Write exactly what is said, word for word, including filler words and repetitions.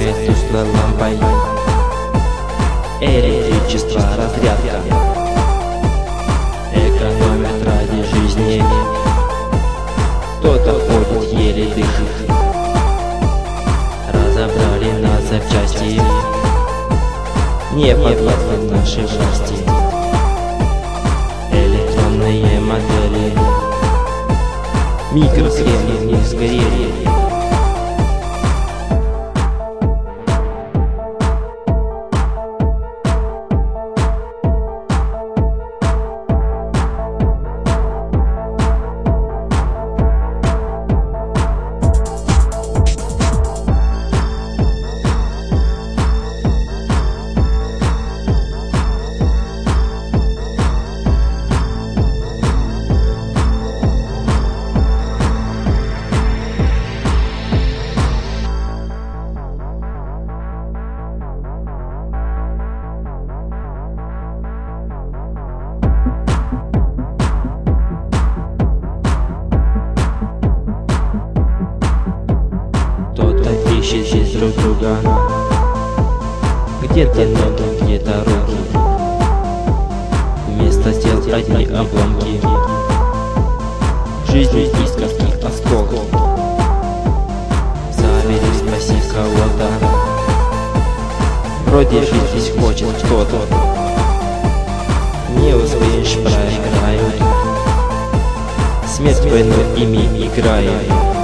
мерцает тусклой лампой. Электричество, разрядка экономят ради жизни. Кто-то ходит, еле дышит. Разобрали на запчасти, не подвластны нашей власти. Электронные модели, микросхемы в них сгорели. Ищет здесь друг друга, где-то ноги, где-то руки. Вместо тел одни обломки, жизнь из костных осколков. Забери, спроси кого-то, вроде жить здесь хочет кто-то. Не успеешь, проиграют, смерть войну ими играет.